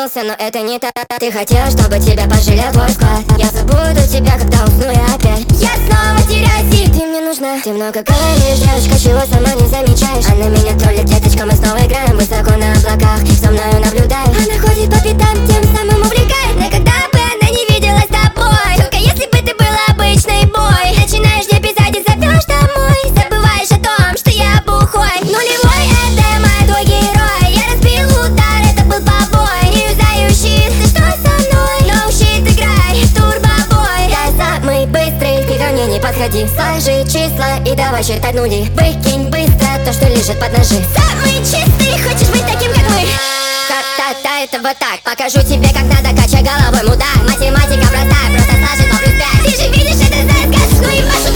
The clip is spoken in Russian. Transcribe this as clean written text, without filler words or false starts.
проснулся, но это не так. Ты хотел, чтобы тебя пожалел твой склад. Я забуду тебя, когда усну я опять. Я снова теряюсь, и ты мне нужна. Ты много говоришь, девочка, чего сама не замечаешь. А на меня троллит деточка, мы снова играем высоко на облаках. За мною наблюдает, она ходит по пятам, тем самым увлекает. Но когда бы она не виделась с тобой, только если бы ты был обычный бой. Начинаешь мне писать и зовешь домой. Забываешь о том, что я бухой. Нулевой, это мой герой. Я разбил удар, это был побой. Не юзаю щит, ты что со мной? No shit, играй, турбобой. Я самый быстрый, ты ко мне не подходи. Сложи числа и давай считать нули. Выкинь быстро то, что лежит под ножи. Самый чистый, хочешь быть таким, как мы? Та-та-та, это вот так. Покажу тебе, как надо, качай головой, мудак. Математика простая, просто сложи 2 + 5. Ты же видишь, это знает, скажешь, ну и пошел.